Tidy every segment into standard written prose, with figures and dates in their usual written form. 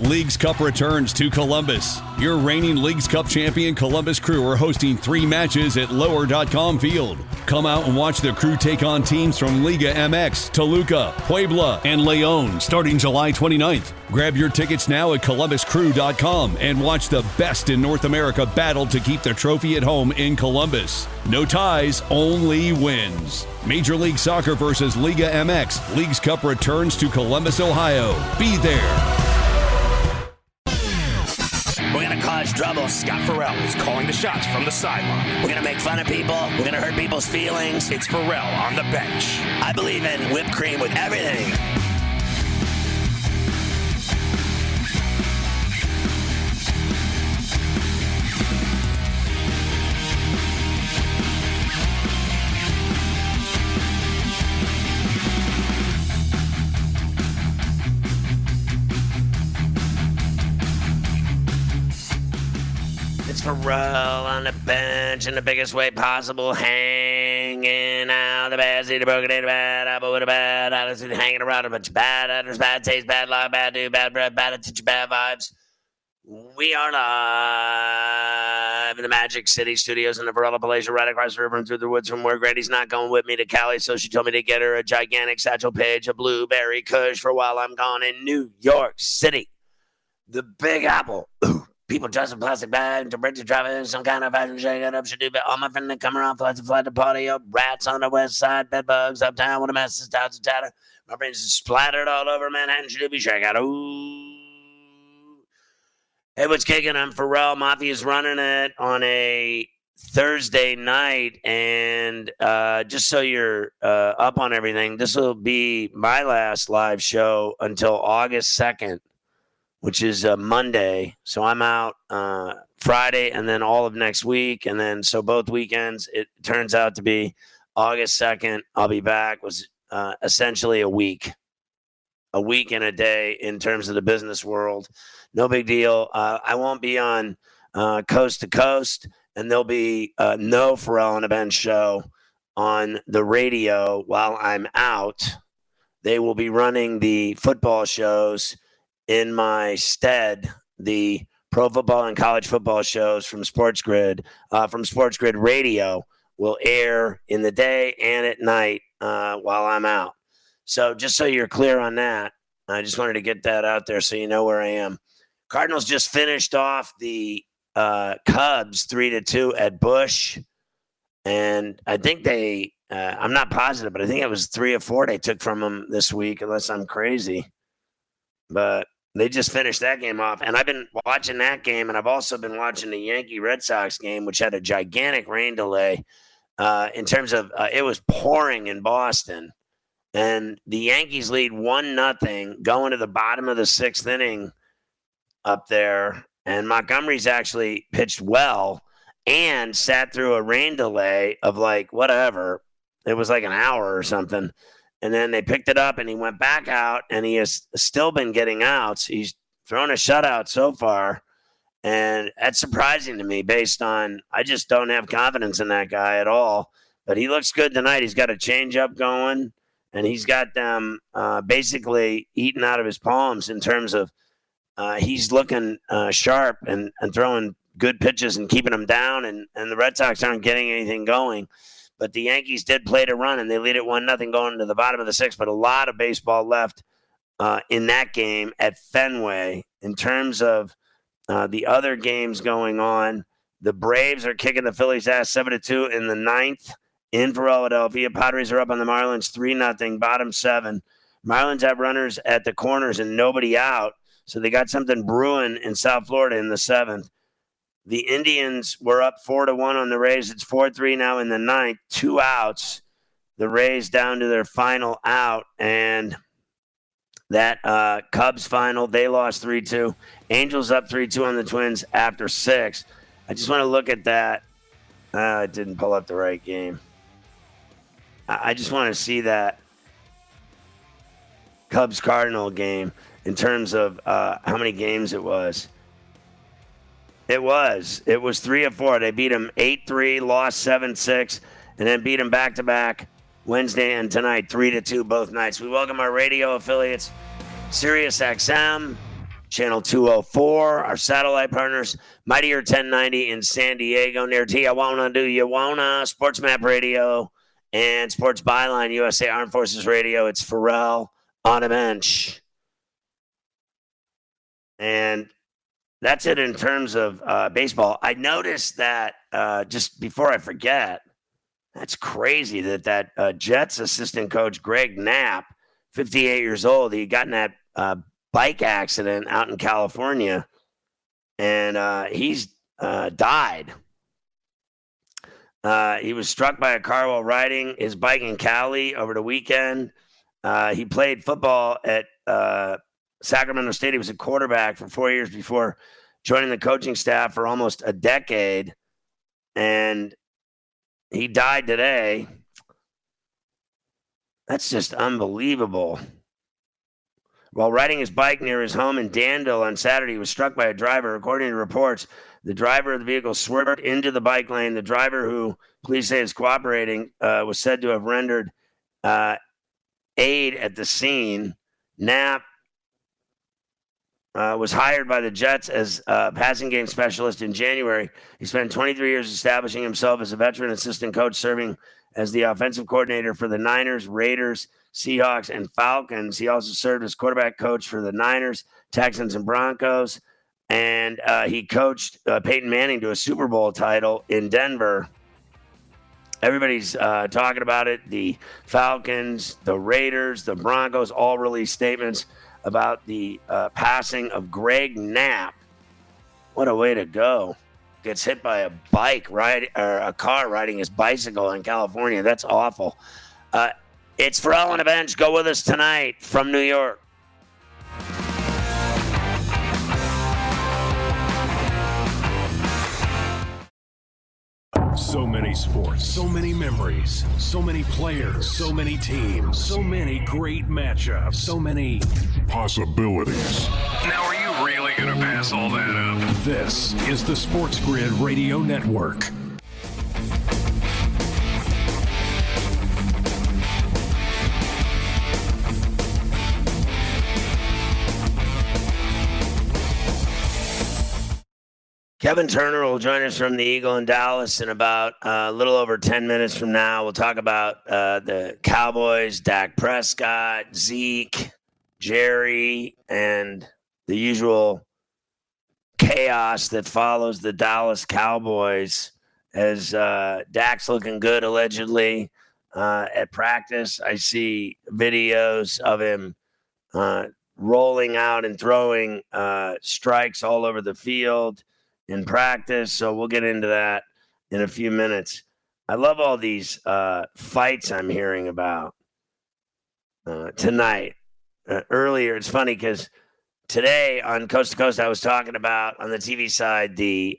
Leagues Cup returns to Columbus. Your reigning Leagues Cup champion Columbus Crew are hosting 3 matches at Lower.com Field. Come out and watch the Crew take on teams from Liga MX, Toluca, Puebla, and León starting July 29th. Grab your tickets now at ColumbusCrew.com and watch the best in North America battle to keep the trophy at home in Columbus. No ties, only wins. Major League Soccer versus Liga MX. Leagues Cup returns to Columbus, Ohio. Be there. We're going to cause trouble. Scott Farrell is calling the shots from the sideline. We're going to make fun of people. We're going to hurt people's feelings. It's Farrell on the bench. I believe in whipped cream with everything. Farrell on the bench in the biggest way possible, hanging out the bad seed, the broken in, bad apple with a bad attitude, hanging around a bunch of bad actors, bad taste, bad luck, bad dude, bad breath, bad attention, bad vibes. We are live in the Magic City Studios in the Varela Palatial, right across the river and through the woods from where Grady's not going with me to Cali, so she told me to get her a gigantic Satchel Paige, a blueberry kush for while I'm gone in New York City. The Big Apple. Ooh. People dressed in plastic bags, to bridge driving some kind of fashion shake it up, should do, but all my friends that come around, flight to party up, rats on the west side, bed bugs uptown with a mess, stouts and tatter. My brains is splattered all over Manhattan, should be shake out. Ooh. Hey, what's kicking? I'm Farrell. Mafia's running it on a Thursday night, and just so you're up on everything, this will be my last live show until August 2nd. Which is Monday. So I'm out Friday and then all of next week. And then so both weekends, it turns out to be August 2nd. I'll be back. Was essentially a week and a day in terms of the business world. No big deal. I won't be on Coast to Coast, and there'll be no Farrell on a Bench show on the radio while I'm out. They will be running the football shows in my stead, the pro football and college football shows from Sports Grid Radio will air in the day and at night while I'm out. So just so you're clear on that, I just wanted to get that out there so you know where I am. Cardinals just finished off the Cubs 3-2 at Busch. And I think they, I'm not positive, but I think it was 3 or 4 they took from them this week, unless I'm crazy. But they just finished that game off. And I've been watching that game, and I've also been watching the Yankee-Red Sox game, which had a gigantic rain delay in terms of it was pouring in Boston. And the Yankees lead 1-0 going to the bottom of the 6th inning up there. And Montgomery's actually pitched well and sat through a rain delay of like whatever. It was like an hour or something. And then they picked it up, and he went back out, and he has still been getting outs. He's thrown a shutout so far, and that's surprising to me based on I just don't have confidence in that guy at all. But he looks good tonight. He's got a changeup going, and he's got them basically eaten out of his palms in terms of he's looking sharp and throwing good pitches and keeping them down, and the Red Sox aren't getting anything going. But the Yankees did play to run, and they lead it 1-0 going to the bottom of the 6th. But a lot of baseball left in that game at Fenway. In terms of the other games going on, the Braves are kicking the Phillies' ass 7-2 in the 9th in Philadelphia. Padres are up on the Marlins 3-0, bottom 7. Marlins have runners at the corners and nobody out, so they got something brewing in South Florida in the 7th. The Indians were up 4-1 on the Rays. It's 4-3 now in the 9th. 2 outs. The Rays down to their final out. And that Cubs final, they lost 3-2. Angels up 3-2 on the Twins after 6. I just want to look at that. I didn't pull up the right game. I just want to see that Cubs-Cardinal game in terms of how many games it was. It was 3 or 4. They beat them 8-3, lost 7-6, and then beat them back-to-back Wednesday and tonight, 3-2 both nights. We welcome our radio affiliates, Sirius XM, channel 204. Our satellite partners, Mightier 1090 in San Diego, near Tijuana, do you wanna? Sports Map Radio and Sports Byline, USA Armed Forces Radio. It's Pharrell on a bench. And that's it in terms of baseball. I noticed that just before I forget, that's crazy that Jets assistant coach Greg Knapp, 58 years old, he got in that bike accident out in California, and he's died. He was struck by a car while riding his bike in Cali over the weekend. He played football at Sacramento State. He was a quarterback for 4 years before joining the coaching staff for almost a decade, and he died today. That's just unbelievable. While riding his bike near his home in Danville on Saturday, he was struck by a driver. According to reports, the driver of the vehicle swerved into the bike lane. The driver, who police say is cooperating, was said to have rendered aid at the scene. Knapp was hired by the Jets as a passing game specialist in January. He spent 23 years establishing himself as a veteran assistant coach, serving as the offensive coordinator for the Niners, Raiders, Seahawks, and Falcons. He also served as quarterback coach for the Niners, Texans, and Broncos. And he coached Peyton Manning to a Super Bowl title in Denver. Everybody's talking about it. The Falcons, the Raiders, the Broncos all released statements about the passing of Greg Knapp. What a way to go. Gets hit by a a car riding his bicycle in California. That's awful. It's Pharrell on a bench. Go with us tonight from New York. So many sports, so many memories, so many players, so many teams, so many great matchups, so many possibilities. Now, are you really going to pass all that up? This is the Sports Grid Radio Network. Kevin Turner will join us from the Eagle in Dallas in about a little over 10 minutes from now. We'll talk about the Cowboys, Dak Prescott, Zeke, Jerry, and the usual chaos that follows the Dallas Cowboys as Dak's looking good, allegedly, at practice. I see videos of him rolling out and throwing strikes all over the field in practice, so we'll get into that in a few minutes. I love all these fights I'm hearing about tonight. Earlier, it's funny because today on Coast to Coast, I was talking about on the TV side the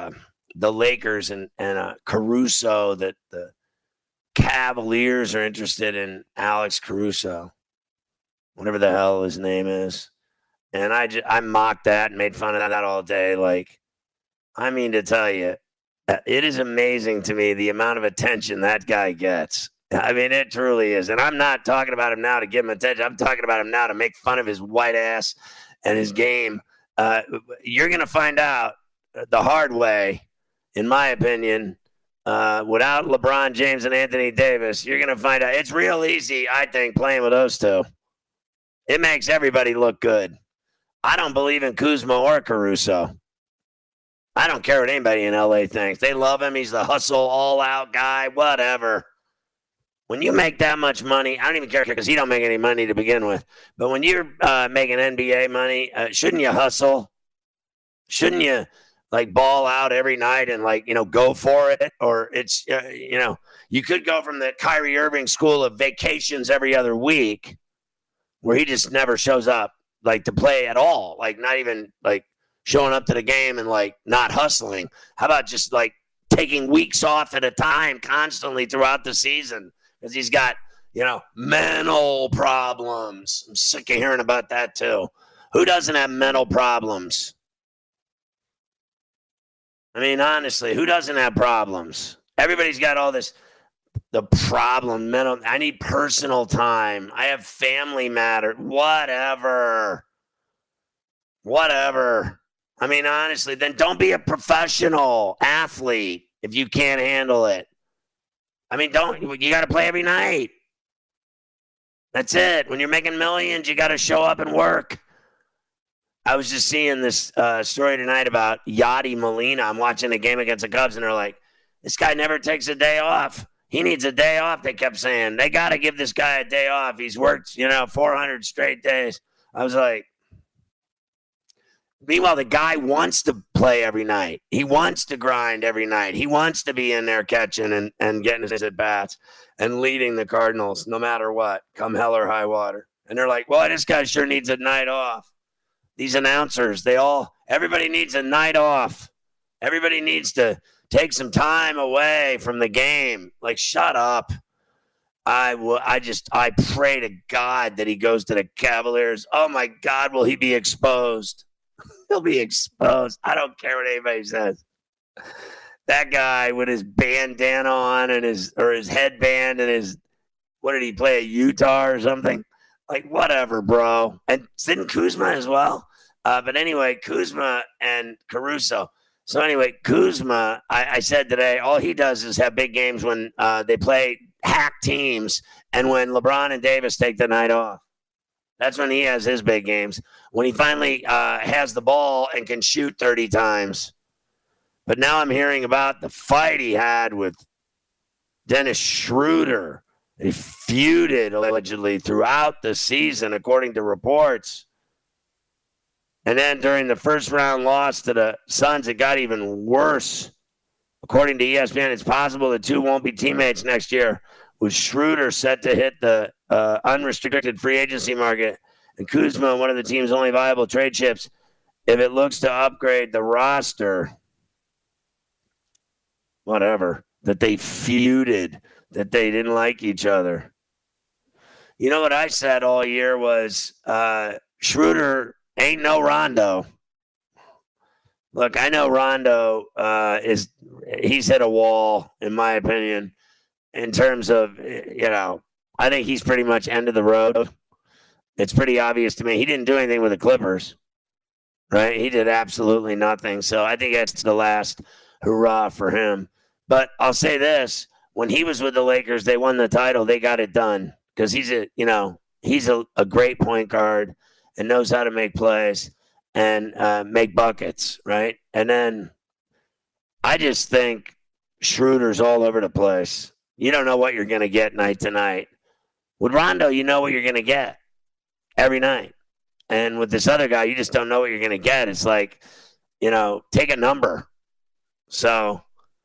Lakers and Caruso, that the Cavaliers are interested in Alex Caruso, whatever the hell his name is, and I mocked that and made fun of that all day. Like, I mean to tell you, it is amazing to me the amount of attention that guy gets. I mean, it truly is. And I'm not talking about him now to give him attention. I'm talking about him now to make fun of his white ass and his game. You're going to find out the hard way, in my opinion, without LeBron James and Anthony Davis. You're going to find out it's real easy, I think, playing with those two. It makes everybody look good. I don't believe in Kuzma or Caruso. I don't care what anybody in LA thinks. They love him. He's the hustle, all-out guy, whatever. When you make that much money, I don't even care because he don't make any money to begin with. But when you're making NBA money, shouldn't you hustle? Shouldn't you, like, ball out every night and, like, go for it? Or it's, you could go from the Kyrie Irving school of vacations every other week where he just never shows up, like, to play at all. Like, not even, like, showing up to the game and, like, not hustling. How about just, like, taking weeks off at a time constantly throughout the season? Because he's got, mental problems. I'm sick of hearing about that, too. Who doesn't have mental problems? I mean, honestly, who doesn't have problems? Everybody's got all this, the problem, mental. I need personal time. I have family matter, whatever. Whatever. I mean, honestly, then don't be a professional athlete if you can't handle it. I mean, you got to play every night. That's it. When you're making millions, you got to show up and work. I was just seeing this story tonight about Yadi Molina. I'm watching a game against the Cubs, and they're like, this guy never takes a day off. He needs a day off, they kept saying. They got to give this guy a day off. He's worked, 400 straight days. I was like, meanwhile, the guy wants to play every night. He wants to grind every night. He wants to be in there catching and getting his at-bats and leading the Cardinals no matter what, come hell or high water. And they're like, well, this guy sure needs a night off. These announcers, everybody needs a night off. Everybody needs to take some time away from the game. Like, shut up. I pray to God that he goes to the Cavaliers. Oh, my God, will he be exposed? He'll be exposed. I don't care what anybody says. That guy with his bandana on and his headband and what did he play, at Utah or something? Like, whatever, bro. And didn't Kuzma as well? But anyway, Kuzma and Caruso. So anyway, Kuzma, I said today, all he does is have big games when they play hack teams and when LeBron and Davis take the night off. That's when he has his big games. When he finally has the ball and can shoot 30 times. But now I'm hearing about the fight he had with Dennis Schroeder. They feuded allegedly throughout the season, according to reports. And then during the first round loss to the Suns, it got even worse. According to ESPN, it's possible the two won't be teammates next year, with Schroeder set to hit the unrestricted free agency market and Kuzma one of the team's only viable trade chips if it looks to upgrade the roster. Whatever. That they feuded, that they didn't like each other. You know what I said all year was Schroeder ain't no Rondo. Look, I know Rondo he's hit a wall, in my opinion, in terms of, I think he's pretty much end of the road. It's pretty obvious to me. He didn't do anything with the Clippers, right? He did absolutely nothing. So I think that's the last hurrah for him. But I'll say this. When he was with the Lakers, they won the title. They got it done because he's a great point guard and knows how to make plays and make buckets, right? And then I just think Schroeder's all over the place. You don't know what you're going to get night to night. With Rondo, you know what you're going to get every night. And with this other guy, you just don't know what you're going to get. It's like, take a number. So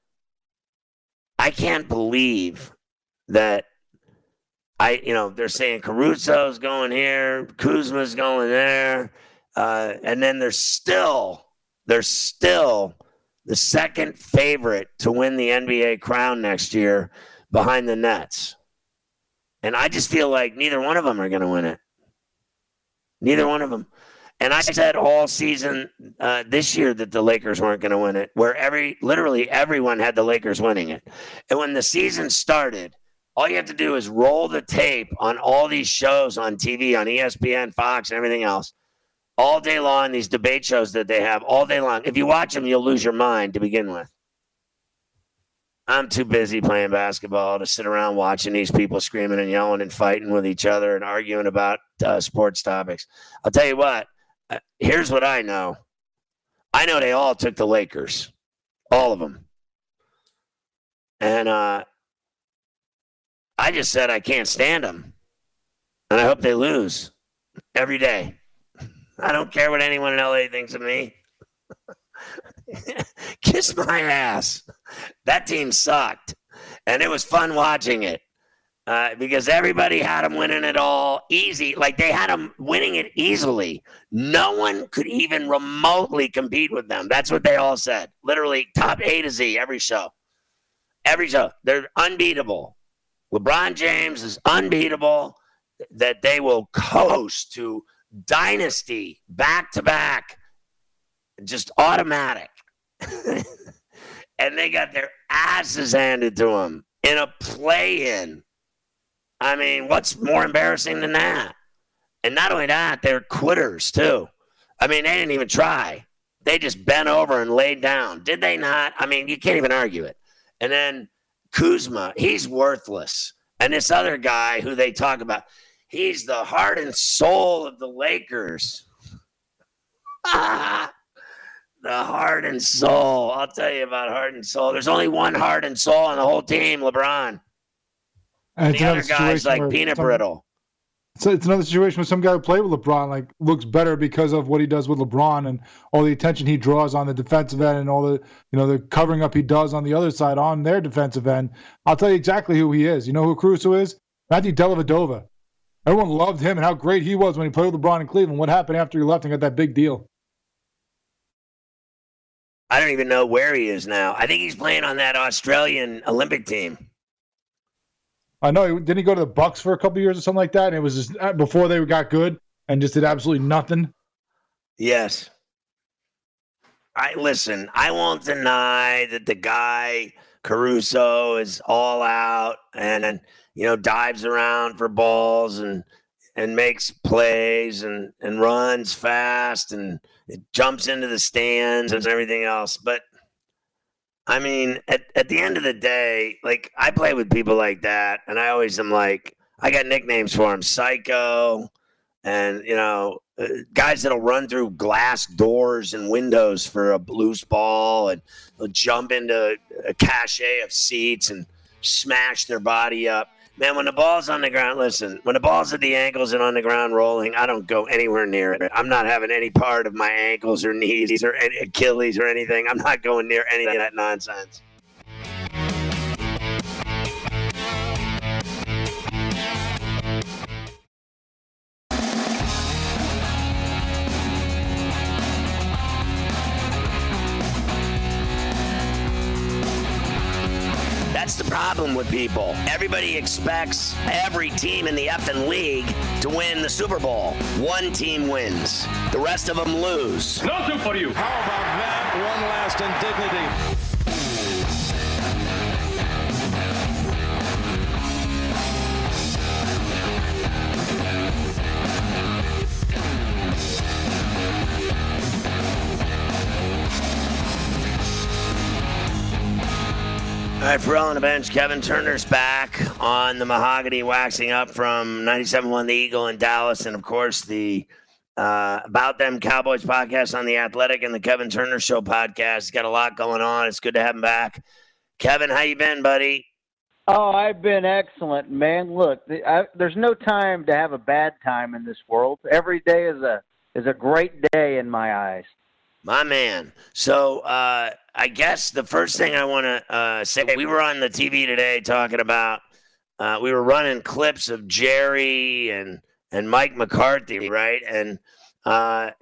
I can't believe that they're saying Caruso's going here, Kuzma's going there. And then they're still the second favorite to win the NBA crown next year behind the Nets. And I just feel like neither one of them are going to win it. Neither one of them. And I said all season this year that the Lakers weren't going to win it, where literally everyone had the Lakers winning it. And when the season started, all you have to do is roll the tape on all these shows on TV, on ESPN, Fox, and everything else. All day long, these debate shows that they have all day long. If you watch them, you'll lose your mind to begin with. I'm too busy playing basketball to sit around watching these people screaming and yelling and fighting with each other and arguing about sports topics. I'll tell you what. Here's what I know. I know they all took the Lakers. All of them. And I just said I can't stand them. And I hope they lose every day. I don't care what anyone in LA thinks of me. Kiss my ass. That team sucked. And it was fun watching it. Because everybody had them winning it all easy. Like they had them winning it easily. No one could even remotely compete with them. That's what they all said. Literally top A to Z, every show. Every show. They're unbeatable. LeBron James is unbeatable. That they will coast to dynasty back-to-back. Just automatic. And they got their asses handed to them in a play-in. I mean, what's more embarrassing than that? And not only that, they're quitters, too. I mean, they didn't even try. They just bent over and laid down. Did they not? I mean, you can't even argue it. And then Kuzma, he's worthless. And this other guy who they talk about, he's the heart and soul of the Lakers. The heart and soul. I'll tell you about heart and soul. There's only one heart and soul on the whole team, LeBron. And the other guy's like peanut brittle. So it's another situation where some guy who played with LeBron like looks better because of what he does with LeBron and all the attention he draws on the defensive end and all the the covering up he does on the other side on their defensive end. I'll tell you exactly who he is. You know who Caruso is? Matthew Dellavedova. Everyone loved him and how great he was when he played with LeBron in Cleveland. What happened after he left and got that big deal? I don't even know where he is now. I think he's playing on that Australian Olympic team. I know. Didn't he go to the Bucks for a couple of years or something like that? And it was just before they got good and just did absolutely nothing. Yes. I won't deny that the guy Caruso is all out and dives around for balls and makes plays and runs fast and it jumps into the stands and everything else. But I mean, at the end of the day, like I play with people like that, and I always am like, I got nicknames for him, Psycho, and guys that'll run through glass doors and windows for a loose ball, and they'll jump into a cachet of seats and smash their body up. Man, when the ball's on the ground, when the ball's at the ankles and on the ground rolling, I don't go anywhere near it. I'm not having any part of my ankles or knees or Achilles or anything. I'm not going near any of that nonsense. That's the problem with people. Everybody expects every team in the effing league to win the Super Bowl. One team wins. The rest of them lose. Nothing for you. How about that? One last indignity. All right, Pharrell on the bench. Kevin Turner's back on the Mahogany Waxing Up from 97.1 The Eagle in Dallas. And, of course, the About Them Cowboys podcast on The Athletic and the Kevin Turner Show podcast. He's got a lot going on. It's good to have him back. Kevin, how you been, buddy? Oh, I've been excellent, man. Look, there's no time to have a bad time in this world. Every day is a great day in my eyes. My man. So I guess the first thing I want to say, we were on the TV today talking about, we were running clips of Jerry and Mike McCarthy, right? And, the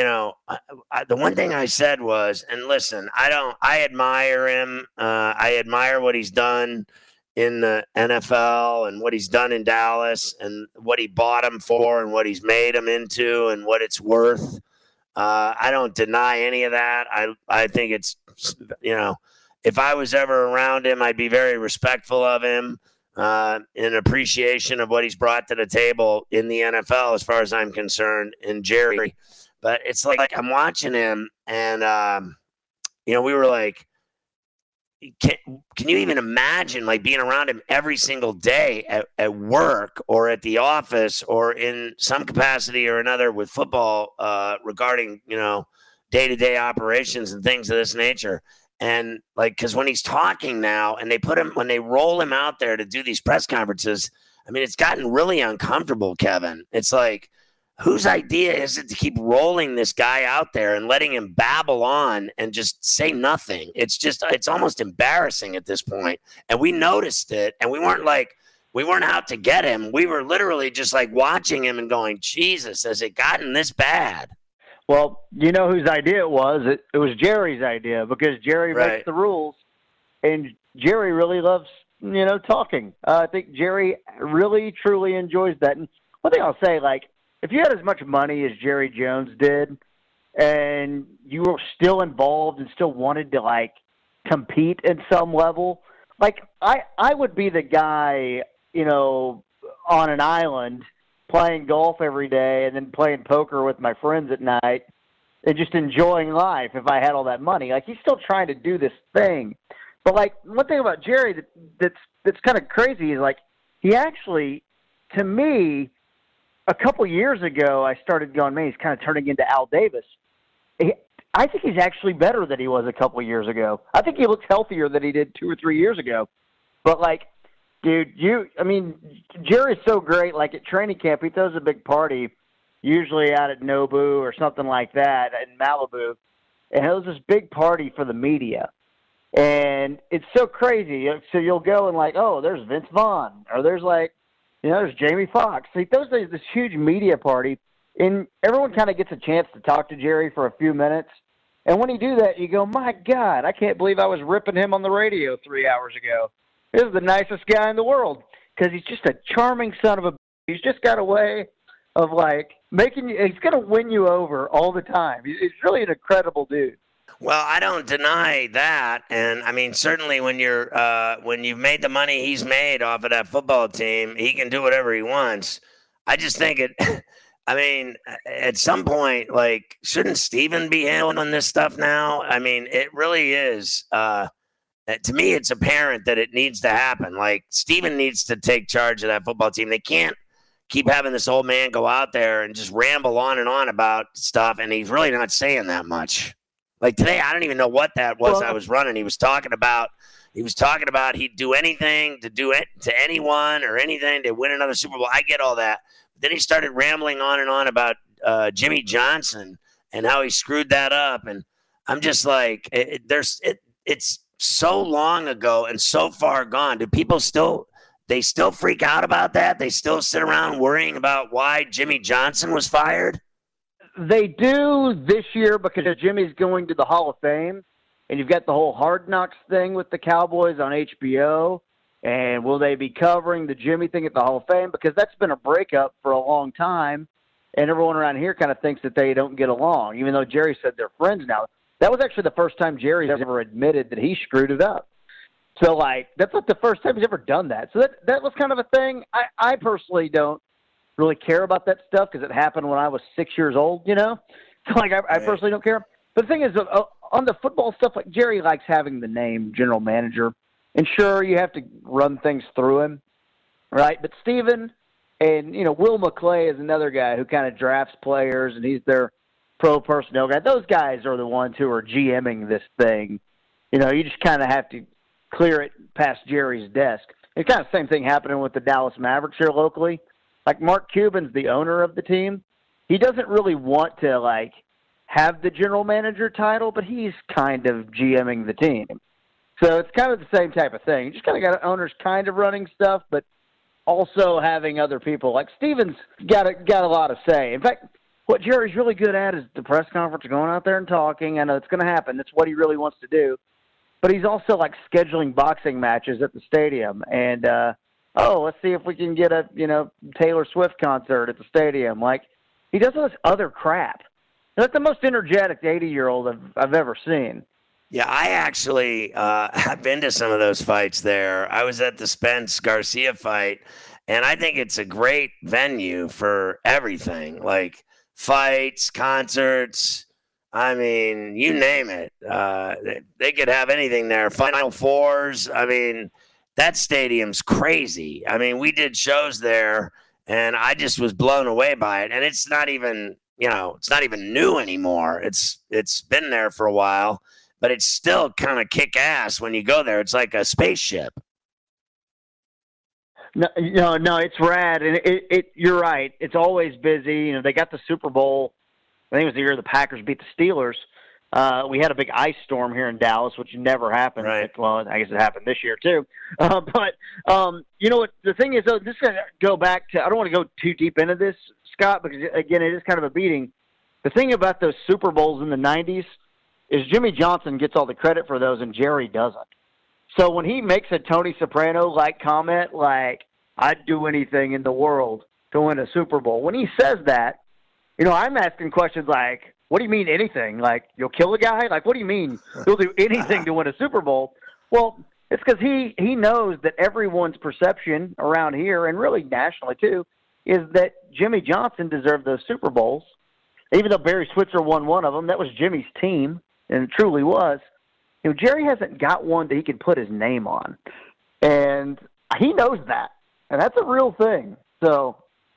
one thing I said was, and listen, I admire him. I admire what he's done in the NFL and what he's done in Dallas and what he bought him for and what he's made him into and what it's worth. I don't deny any of that. I think it's, if I was ever around him, I'd be very respectful of him, in appreciation of what he's brought to the table in the NFL, as far as I'm concerned, in Jerry. But it's like I'm watching him and, we were like, can you even imagine like being around him every single day at work or at the office or in some capacity or another with football, regarding, day-to-day operations and things of this nature. And like, cause when he's talking now and when they roll him out there to do these press conferences, I mean, it's gotten really uncomfortable, Kevin. It's like, whose idea is it to keep rolling this guy out there and letting him babble on and just say nothing? It's almost embarrassing at this point. And we noticed it, and we weren't out to get him. We were literally just like watching him and going, Jesus, has it gotten this bad? Well, you know whose idea it was? It was Jerry's idea, because Jerry makes the rules, and Jerry really loves, talking. I think Jerry really, truly enjoys that. And one thing I'll say, like, if you had as much money as Jerry Jones did and you were still involved and still wanted to, like, compete at some level, like, I would be the guy, on an island playing golf every day and then playing poker with my friends at night and just enjoying life if I had all that money. Like, he's still trying to do this thing. But, like, one thing about Jerry that's kind of crazy is, like, he actually, to me, a couple years ago, I started going, man, he's kind of turning into Al Davis. I think he's actually better than he was a couple years ago. I think he looks healthier than he did 2 or 3 years ago. But, like, dude, Jerry's so great. Like, at training camp, he throws a big party, usually out at Nobu or something like that in Malibu. And it was this big party for the media. And it's so crazy. So you'll go and, like, oh, there's Vince Vaughn. Or there's, like, there's Jamie Foxx. He throws this huge media party, and everyone kind of gets a chance to talk to Jerry for a few minutes. And when you do that, you go, my God, I can't believe I was ripping him on the radio 3 hours ago. This is the nicest guy in the world, because he's just a charming son of a – he's just got a way of, like, making you – he's going to win you over all the time. He's really an incredible dude. Well, I don't deny that, and I mean, certainly when you've made the money he's made off of that football team, he can do whatever he wants. I just think I mean, at some point, like, shouldn't Steven be handling this stuff now? I mean, it really is. To me, it's apparent that it needs to happen. Like, Steven needs to take charge of that football team. They can't keep having this old man go out there and just ramble on and on about stuff, and he's really not saying that much. Like, today, I don't even know what that was I was running. He was talking about he'd do anything to do it to anyone or anything to win another Super Bowl. I get all that. But then he started rambling on and on about Jimmy Johnson and how he screwed that up. And I'm just like, it's so long ago and so far gone. Do people still freak out about that? They still sit around worrying about why Jimmy Johnson was fired? They do this year because Jimmy's going to the Hall of Fame, and you've got the whole Hard Knocks thing with the Cowboys on HBO. And will they be covering the Jimmy thing at the Hall of Fame? Because that's been a breakup for a long time, and everyone around here kind of thinks that they don't get along, even though Jerry said they're friends now. That was actually the first time Jerry's ever admitted that he screwed it up. So, like, that's not the first time he's ever done that. So that was kind of a thing. I personally don't really care about that stuff because it happened when I was 6 years old, So, like, I personally don't care. But the thing is, on the football stuff, like, Jerry likes having the name general manager. And sure, you have to run things through him, right? But Steven and, Will McClay is another guy who kind of drafts players, and he's their pro personnel guy. Those guys are the ones who are GMing this thing. You just kind of have to clear it past Jerry's desk. It's kind of the same thing happening with the Dallas Mavericks here locally. Like, Mark Cuban's the owner of the team. He doesn't really want to, like, have the general manager title, but he's kind of GMing the team. So it's kind of the same type of thing. You just kind of got owners kind of running stuff, but also having other people. Like, Steven's got a lot of say. In fact, what Jerry's really good at is the press conference, going out there and talking. I know it's going to happen. That's what he really wants to do. But he's also, like, scheduling boxing matches at the stadium. And, let's see if we can get a, Taylor Swift concert at the stadium. Like, he does all this other crap. That's the most energetic 80-year-old I've ever seen. Yeah, I actually have been to some of those fights there. I was at the Spence Garcia fight, and I think it's a great venue for everything, like fights, concerts. I mean, you name it. They could have anything there. Final Fours. I mean, that stadium's crazy. I mean, we did shows there, and I just was blown away by it. And it's not even, it's not even new anymore. It's been there for a while. But it's still kind of kick-ass when you go there. It's like a spaceship. No, it's rad, and you're right. It's always busy. They got the Super Bowl. I think it was the year the Packers beat the Steelers. We had a big ice storm here in Dallas, which never happened. Right. Well, I guess it happened this year too. But you know what? The thing is, though, this is going to go back to. I don't want to go too deep into this, Scott, because again, it is kind of a beating. The thing about those Super Bowls in the '90s. Is Jimmy Johnson gets all the credit for those and Jerry doesn't. So when he makes a Tony Soprano-like comment like, I'd do anything in the world to win a Super Bowl, when he says that, I'm asking questions like, what do you mean anything? Like, you'll kill a guy? Like, what do you mean you'll do anything to win a Super Bowl? Well, it's because he knows that everyone's perception around here, and really nationally too, is that Jimmy Johnson deserved those Super Bowls. even though Barry Switzer won one of them, that was Jimmy's team, and it truly was. Jerry hasn't got one that he can put his name on, and he knows that, and that's a real thing. So,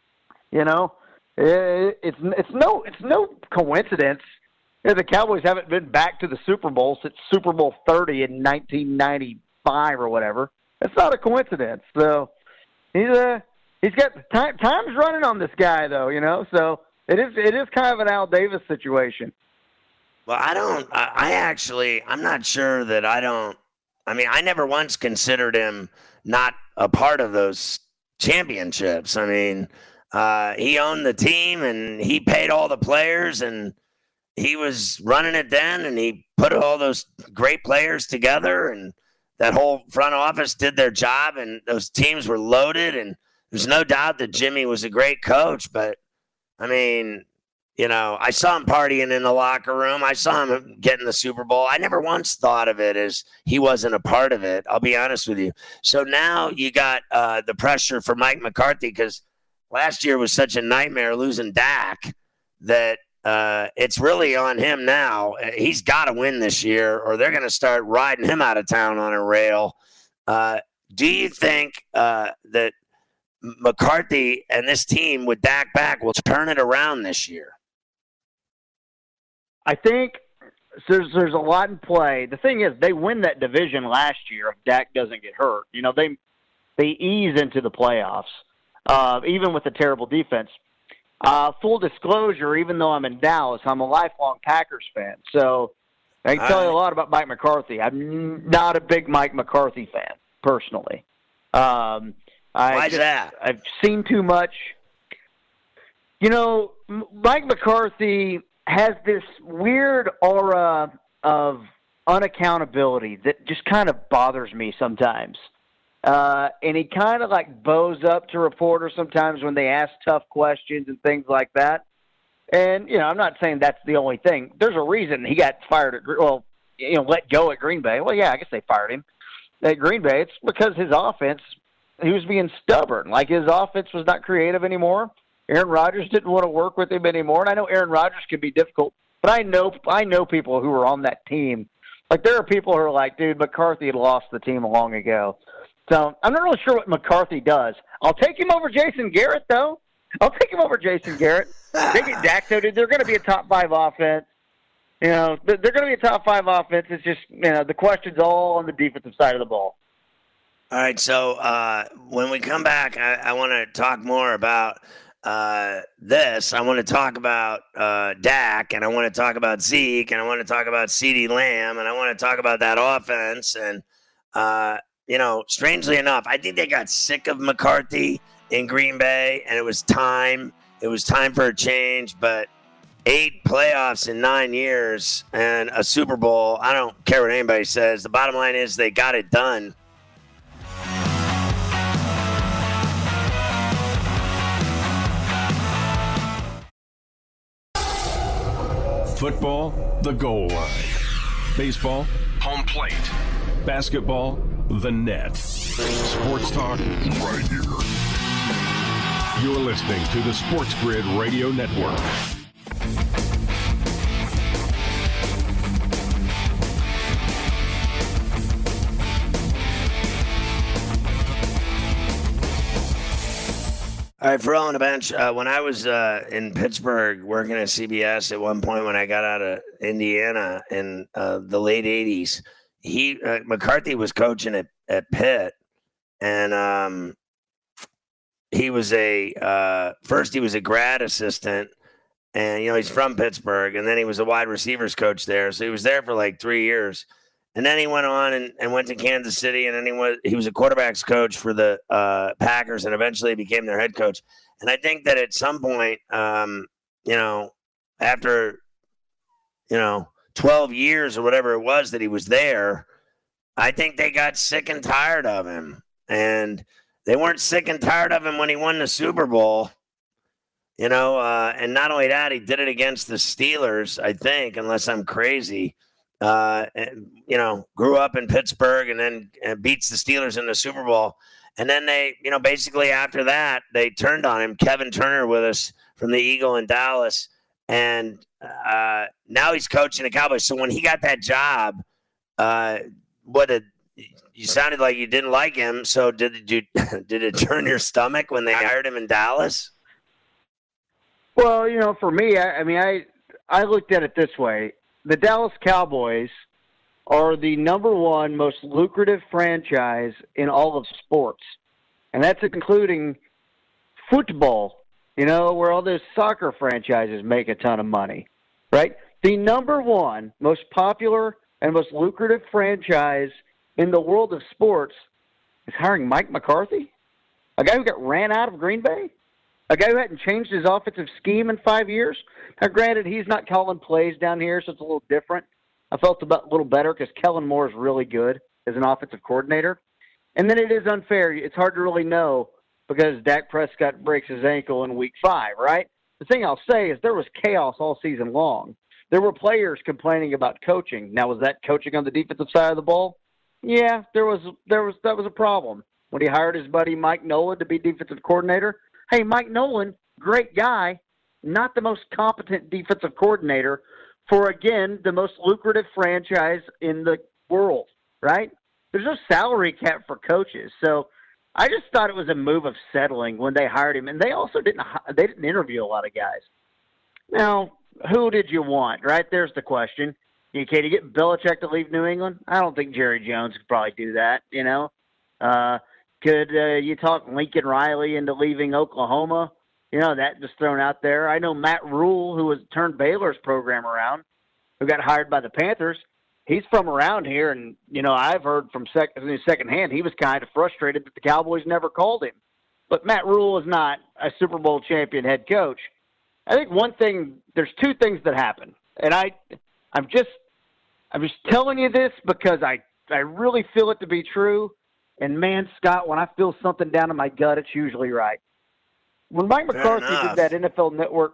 it's no coincidence that the Cowboys haven't been back to the Super Bowl since Super Bowl 30 in 1995 or whatever. That's not a coincidence. So he's got time's running on this guy, though. So it is kind of an Al Davis situation. Well, I'm not sure that I never once considered him not a part of those championships. I mean, he owned the team and he paid all the players and he was running it then and he put all those great players together and that whole front office did their job and those teams were loaded and there's no doubt that Jimmy was a great coach, but I mean, I saw him partying in the locker room. I saw him getting the Super Bowl. I never once thought of it as he wasn't a part of it. I'll be honest with you. So now you got the pressure for Mike McCarthy because last year was such a nightmare losing Dak that it's really on him now. He's got to win this year or they're going to start riding him out of town on a rail. Do you think that McCarthy and this team with Dak back will turn it around this year? I think there's a lot in play. The thing is, they win that division last year if Dak doesn't get hurt. They ease into the playoffs, even with a terrible defense. Full disclosure, even though I'm in Dallas, I'm a lifelong Packers fan. So I can tell you a lot about Mike McCarthy. I'm not a big Mike McCarthy fan, personally. Why is that? I've seen too much. Mike McCarthy has this weird aura of unaccountability that just kind of bothers me sometimes. And he kind of bows up to reporters sometimes when they ask tough questions and things like that. And, I'm not saying that's the only thing. There's a reason he got fired let go at Green Bay. Well, yeah, I guess they fired him at Green Bay. It's because his offense, he was being stubborn. His offense was not creative anymore. Aaron Rodgers didn't want to work with him anymore. And I know Aaron Rodgers can be difficult, but I know people who were on that team. There are people who are like, dude, McCarthy had lost the team long ago. So I'm not really sure what McCarthy does. I'll take him over Jason Garrett, though. I'll take him over Jason Garrett. They get Dak, though, dude. They're going to be a top 5 offense. They're going to be a top 5 offense. It's just, the question's all on the defensive side of the ball. All right, so when we come back, I want to talk more about this. I want to talk about Dak, and I want to talk about Zeke, and I want to talk about CeeDee Lamb, and I want to talk about that offense. And, strangely enough, I think they got sick of McCarthy in Green Bay, and it was time. It was time for a change, but 8 playoffs in 9 years and a Super Bowl, I don't care what anybody says. The bottom line is they got it done. Football, the goal line. Baseball, home plate. Basketball, the net. Sports talk right here. You're listening to the Sports Grid Radio Network. All right, Ferrall on the bench. When I was in Pittsburgh working at CBS at one point when I got out of Indiana in the late 80s, McCarthy was coaching at Pitt, and he was first he was a grad assistant, and he's from Pittsburgh, and then he was a wide receivers coach there, so he was there for 3 years. And then he went on and went to Kansas City, and then he was a quarterbacks coach for the Packers, and eventually became their head coach. And I think that at some point, after 12 years or whatever it was that he was there, I think they got sick and tired of him. And they weren't sick and tired of him when he won the Super Bowl. And not only that, he did it against the Steelers, I think, unless I'm crazy. Grew up in Pittsburgh and then beats the Steelers in the Super Bowl. And then they, basically after that, they turned on him. Kevin Turner with us from the Eagle in Dallas. and now he's coaching the Cowboys. So when he got that job, you sounded like you didn't like him. So did it turn your stomach when they hired him in Dallas? Well, for me, I looked at it this way. The Dallas Cowboys are the number one most lucrative franchise in all of sports. And that's including football, where all those soccer franchises make a ton of money, right? The number one most popular and most lucrative franchise in the world of sports is hiring Mike McCarthy, a guy who got ran out of Green Bay, a guy who hadn't changed his offensive scheme in 5 years. Now, granted, he's not calling plays down here, so it's a little different. I felt a little better because Kellen Moore is really good as an offensive coordinator. And then it is unfair. It's hard to really know because Dak Prescott breaks his ankle in week 5, right? The thing I'll say is there was chaos all season long. There were players complaining about coaching. Now, was that coaching on the defensive side of the ball? Yeah, that was a problem. When he hired his buddy Mike Nolan to be defensive coordinator, hey, Mike Nolan, great guy, not the most competent defensive coordinator for, again, the most lucrative franchise in the world, right? There's no salary cap for coaches. So I just thought it was a move of settling when they hired him. And they also didn't interview a lot of guys. Now, who did you want, right? There's the question. Can you get Belichick to leave New England? I don't think Jerry Jones could probably do that, Could you talk Lincoln Riley into leaving Oklahoma? That just thrown out there. I know Matt Rule, who has turned Baylor's program around, who got hired by the Panthers. He's from around here, and, I've heard from secondhand he was kind of frustrated that the Cowboys never called him. But Matt Rule is not a Super Bowl champion head coach. I think there's two things that happen. And I'm just telling you this because I really feel it to be true. And, man, Scott, when I feel something down in my gut, it's usually right. When Mike McCarthy did that NFL Network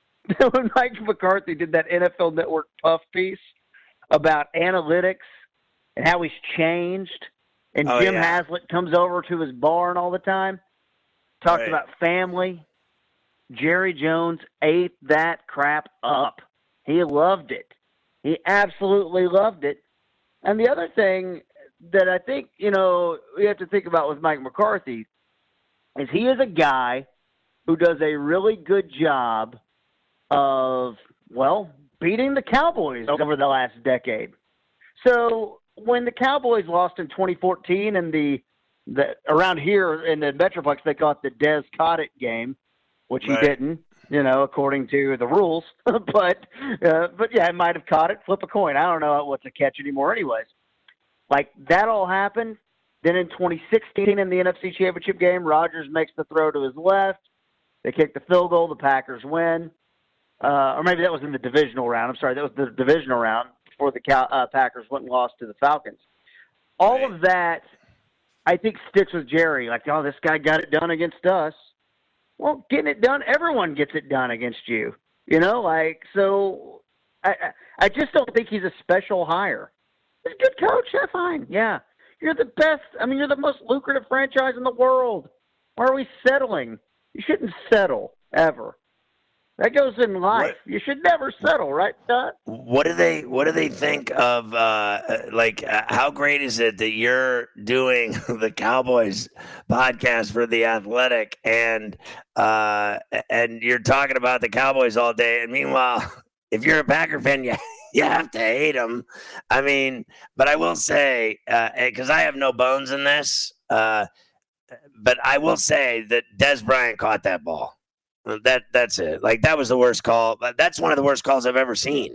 puff piece about analytics and how he's changed, and Jim Haslett comes over to his barn all the time, talked about family, Jerry Jones ate that crap up. He loved it. He absolutely loved it. And the other thing that I think, we have to think about with Mike McCarthy is he is a guy who does a really good job of, beating the Cowboys over the last decade. So when the Cowboys lost in 2014 and the around here in the Metroplex, they call it the Des Caught-It game, which he didn't, according to the rules. but yeah, I might have caught it. Flip a coin. I don't know what's a catch anymore anyways. Like, that all happened. Then in 2016 in the NFC Championship game, Rodgers makes the throw to his left. They kick the field goal. The Packers win. Or maybe that was in the divisional round. I'm sorry, that was the divisional round before the Packers went and lost to the Falcons. All of that, I think, sticks with Jerry. Like, this guy got it done against us. Well, getting it done, everyone gets it done against you. So I just don't think he's a special hire. He's a good coach. Yeah, fine. Yeah. You're the best. You're the most lucrative franchise in the world. Why are we settling? You shouldn't settle, ever. That goes in life. You should never settle, right, Scott? What do they think of, how great is it that you're doing the Cowboys podcast for The Athletic and you're talking about the Cowboys all day, and meanwhile, if you're a Packer fan, you have to hate them. But I will say, because I have no bones in this, but I will say that Dez Bryant caught that ball. That's it. Like, that was the worst call. That's one of the worst calls I've ever seen.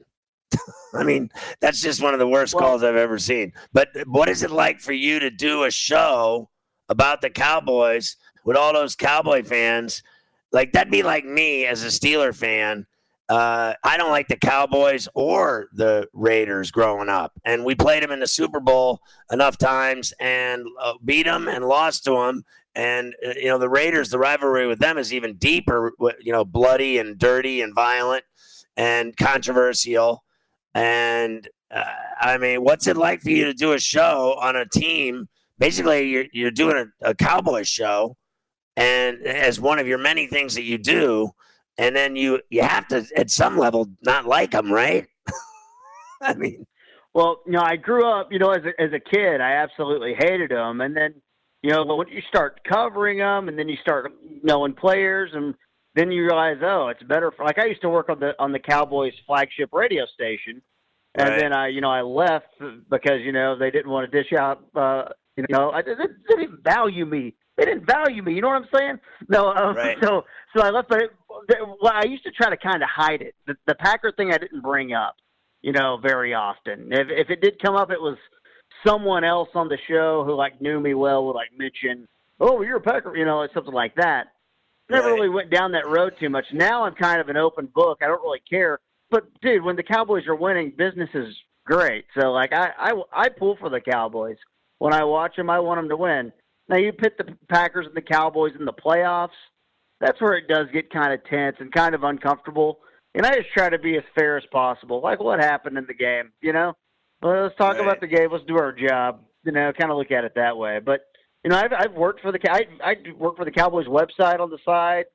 That's just one of the worst calls I've ever seen. But what is it like for you to do a show about the Cowboys with all those Cowboy fans? Like, that'd be like me as a Steeler fan. I don't like the Cowboys or the Raiders growing up. And we played them in the Super Bowl enough times and beat them and lost to them. And, the Raiders, the rivalry with them is even deeper, bloody and dirty and violent and controversial. And, what's it like for you to do a show on a team? Basically, you're doing a Cowboy show, and as one of your many things that you do, and then you have to, at some level, not like them, right? I mean, well, I grew up, as a kid, I absolutely hated them, and then, when you start covering them, and then you start knowing players, and then you realize, oh, it's better for, like, I used to work on the Cowboys flagship radio station, and then I left because they didn't want to dish out. They didn't value me. They didn't value me. You know what I'm saying? No. Right. So I left. But I used to try to kind of hide it. The Packer thing I didn't bring up, very often. If it did come up, it was someone else on the show who knew me well would mention, "Oh, you're a Packer," something like that. Never really went down that road too much. Now I'm kind of an open book. I don't really care. But, dude, when the Cowboys are winning, business is great. So, I pull for the Cowboys. When I watch them, I want them to win. Now, you pit the Packers and the Cowboys in the playoffs, that's where it does get kind of tense and kind of uncomfortable. And I just try to be as fair as possible. Like what happened in the game, Well, let's talk about the game. Let's do our job, kind of look at it that way. But, I've worked for I work for the Cowboys website on the side.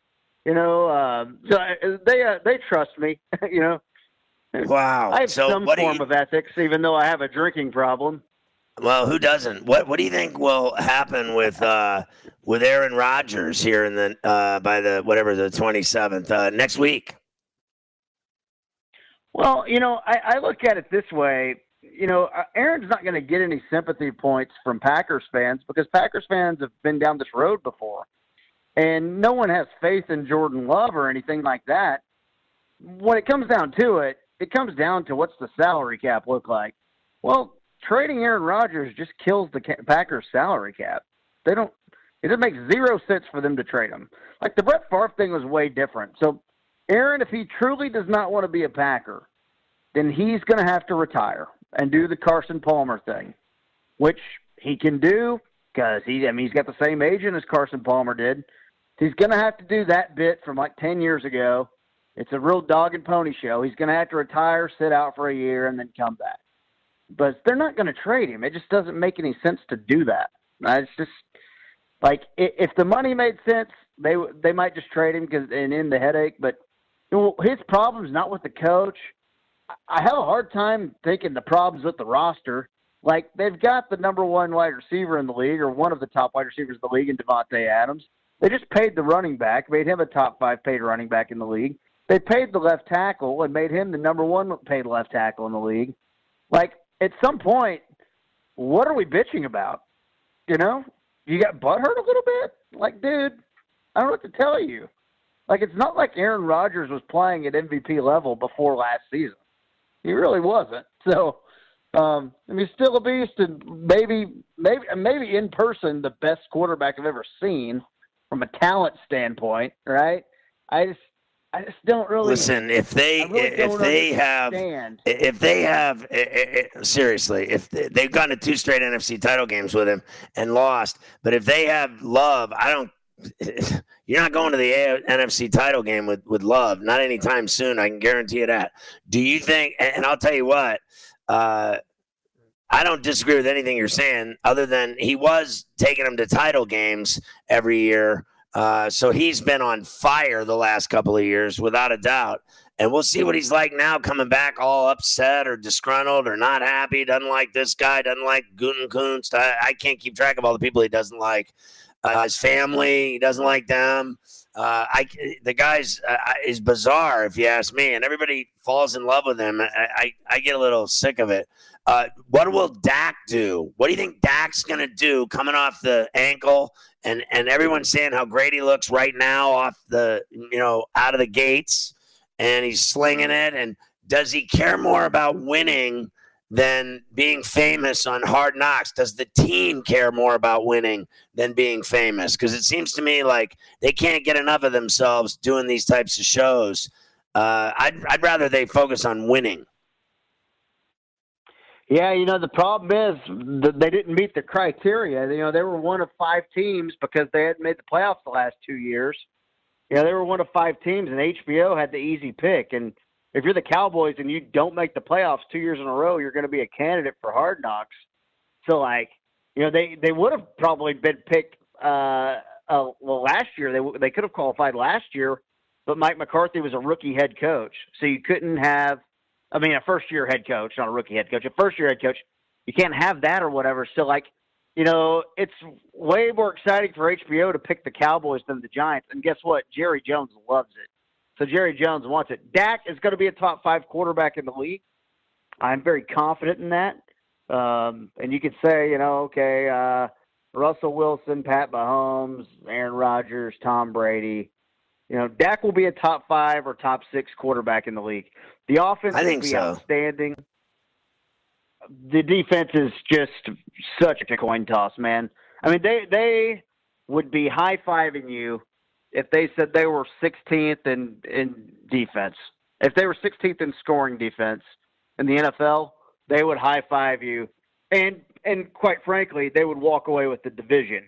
So they trust me, Wow. I have some form of ethics, even though I have a drinking problem. Well, who doesn't? What do you think will happen with Aaron Rodgers here in the by the 27th next week? Well, I look at it this way. Aaron's not going to get any sympathy points from Packers fans because Packers fans have been down this road before. And no one has faith in Jordan Love or anything like that. When it comes down to it, it comes down to what's the salary cap look like. Well, trading Aaron Rodgers just kills the Packers' salary cap. It makes 0 sense for them to trade him. Like the Brett Favre thing was way different. So Aaron, if he truly does not want to be a Packer, then he's going to have to retire and do the Carson Palmer thing, which he can do because he's got the same agent as Carson Palmer did. He's going to have to do that bit from 10 years ago. It's a real dog and pony show. He's going to have to retire, sit out for a year, and then come back. But they're not going to trade him. It just doesn't make any sense to do that. It's just if the money made sense, they might just trade him and end the headache. But his problem's not with the coach. I have a hard time thinking the problem's with the roster. They've got the number one wide receiver in the league, or one of the top wide receivers in the league, in Devontae Adams. They just paid the running back, made him a top 5 paid running back in the league. They paid the left tackle and made him the number 1 paid left tackle in the league. At some point, what are we bitching about? You got butthurt a little bit? Dude, I don't know what to tell you. It's not like Aaron Rodgers was playing at MVP level before last season. He really wasn't. So, he's still a beast, and maybe in person the best quarterback I've ever seen from a talent standpoint, right? I just don't really listen. If they have seriously, if they've gone to 2 straight NFC title games with him and lost, but if they have Love, you're not going to the NFC title game with Love, not anytime soon. I can guarantee you that. Do you think? And I'll tell you what. I don't disagree with anything you're saying, other than he was taking them to title games every year. So he's been on fire the last couple of years, without a doubt. And we'll see what he's like now, coming back all upset or disgruntled or not happy, doesn't like this guy, doesn't like Gutekunst. I can't keep track of all the people he doesn't like. His family, he doesn't like them. The guy's is bizarre, if you ask me, and everybody falls in love with him. I get a little sick of it. What will Dak do? What do you think Dak's going to do coming off the ankle? And everyone's saying how great he looks right now off the, out of the gates, and he's slinging it. And does he care more about winning than being famous on Hard Knocks? Does the team care more about winning than being famous? Because it seems to me like they can't get enough of themselves doing these types of shows. I'd rather they focus on winning. Yeah, the problem is they didn't meet the criteria. They were one of 5 teams because they hadn't made the playoffs the last 2 years. They were one of 5 teams, and HBO had the easy pick. And if you're the Cowboys and you don't make the playoffs 2 years in a row, you're going to be a candidate for Hard Knocks. So, they would have probably been picked last year. They could have qualified last year, but Mike McCarthy was a rookie head coach. So you couldn't have, a first-year head coach, not a rookie head coach, a first-year head coach. You can't have that or whatever. So, it's way more exciting for HBO to pick the Cowboys than the Giants. And guess what? Jerry Jones loves it. So Jerry Jones wants it. Dak is going to be a top 5 quarterback in the league. I'm very confident in that. And you could say, Russell Wilson, Pat Mahomes, Aaron Rodgers, Tom Brady. Dak will be a top 5 or top 6 quarterback in the league. The offense will be outstanding. The defense is just such a coin toss, man. They would be high-fiving you if they said they were 16th in defense. If they were 16th in scoring defense in the NFL, they would high-five you. And quite frankly, they would walk away with the division.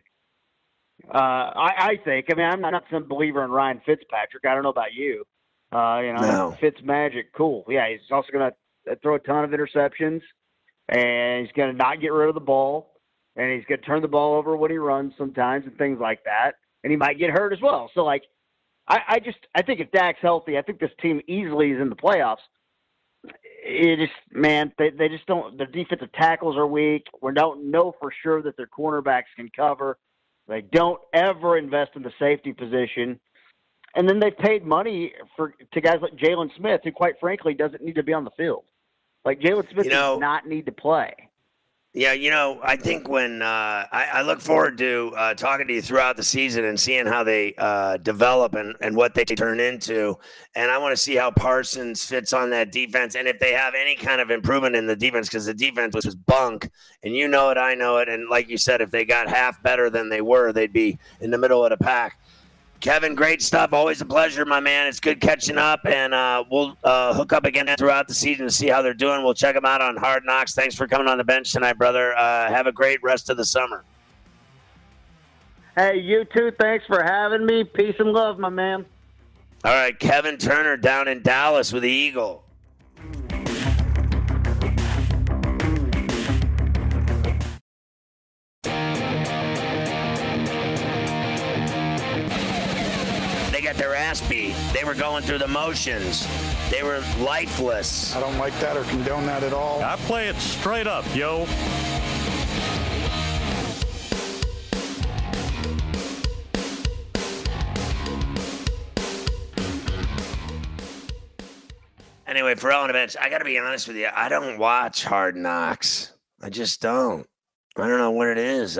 I think. I'm not some believer in Ryan Fitzpatrick. I don't know about you. No. Fitzmagic, cool. Yeah, he's also going to throw a ton of interceptions, and he's going to not get rid of the ball, and he's going to turn the ball over when he runs sometimes and things like that, and he might get hurt as well. So, I think if Dak's healthy, I think this team easily is in the playoffs. It just, man, they just don't – their defensive tackles are weak. We don't know for sure that their cornerbacks can cover. They don't ever invest in the safety position. And then they've paid money to guys like Jalen Smith, who, quite frankly, doesn't need to be on the field. Jalen Smith does not need to play. Yeah, I think when I look forward to talking to you throughout the season and seeing how they develop and what they turn into. And I want to see how Parsons fits on that defense and if they have any kind of improvement in the defense, because the defense was bunk. And you know it, I know it. And like you said, if they got half better than they were, they'd be in the middle of the pack. Kevin, great stuff. Always a pleasure, my man. It's good catching up, and we'll hook up again throughout the season to see how they're doing. We'll check them out on Hard Knocks. Thanks for coming on the bench tonight, brother. Have a great rest of the summer. Hey, you too. Thanks for having me. Peace and love, my man. All right, Kevin Turner down in Dallas with the Eagle. Their ass beat. They were going through the motions. They were lifeless. I don't like that or condone that at all. I play it straight up, yo. Anyway, Pharrell on the bench. I got to be honest with you. I don't watch Hard Knocks. I just don't. I don't know what it is.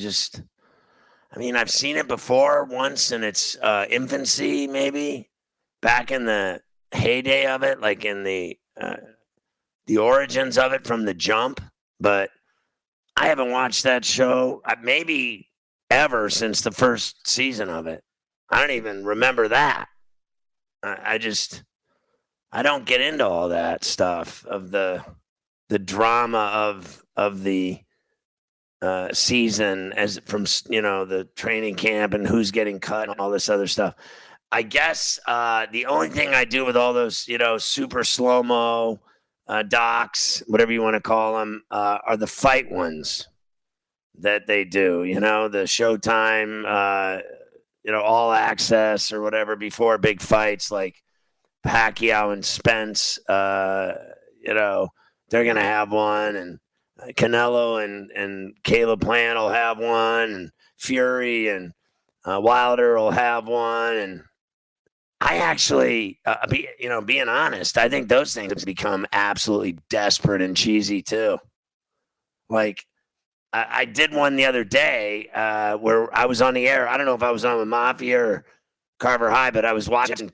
I've seen it before once in its infancy, maybe back in the heyday of it, like in the origins of it from the jump. But I haven't watched that show maybe ever since the first season of it. I don't even remember that. I don't get into all that stuff of the drama of the season as from the training camp and who's getting cut and all this other stuff. I guess the only thing I do with all those super slow-mo docs, whatever you want to call them, are the fight ones that they do. The Showtime, All Access or whatever before big fights like Pacquiao and Spence. They're gonna have one, and Canelo and Caleb Plant will have one, and Fury and Wilder will have one. And I actually, being honest, I think those things have become absolutely desperate and cheesy too. Like I did one the other day where I was on the air. I don't know if I was on with Mafia or Carver High, but I was watching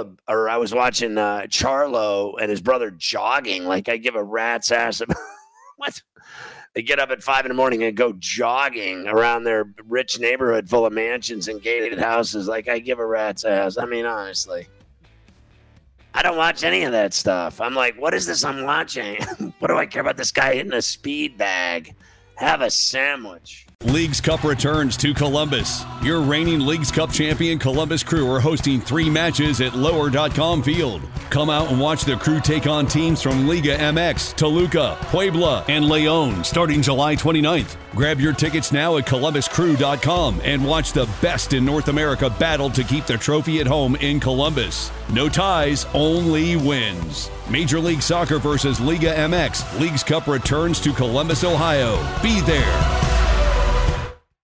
Charlo and his brother jogging. Like I give a rat's ass about what? They get up at 5 a.m. and go jogging around their rich neighborhood full of mansions and gated houses. Like I give a rat's ass. Honestly, I don't watch any of that stuff. I'm like, what is this I'm watching? What do I care about this guy hitting a speed bag? Have a sandwich. Leagues Cup returns to Columbus. Your reigning Leagues Cup champion Columbus Crew are hosting 3 matches at Lower.com Field. Come out and watch the Crew take on teams from Liga MX, Toluca, Puebla, and León starting July 29th. Grab your tickets now at ColumbusCrew.com and watch the best in North America battle to keep the trophy at home in Columbus. No ties, only wins. Major League Soccer versus Liga MX. Leagues Cup returns to Columbus, Ohio. Be there.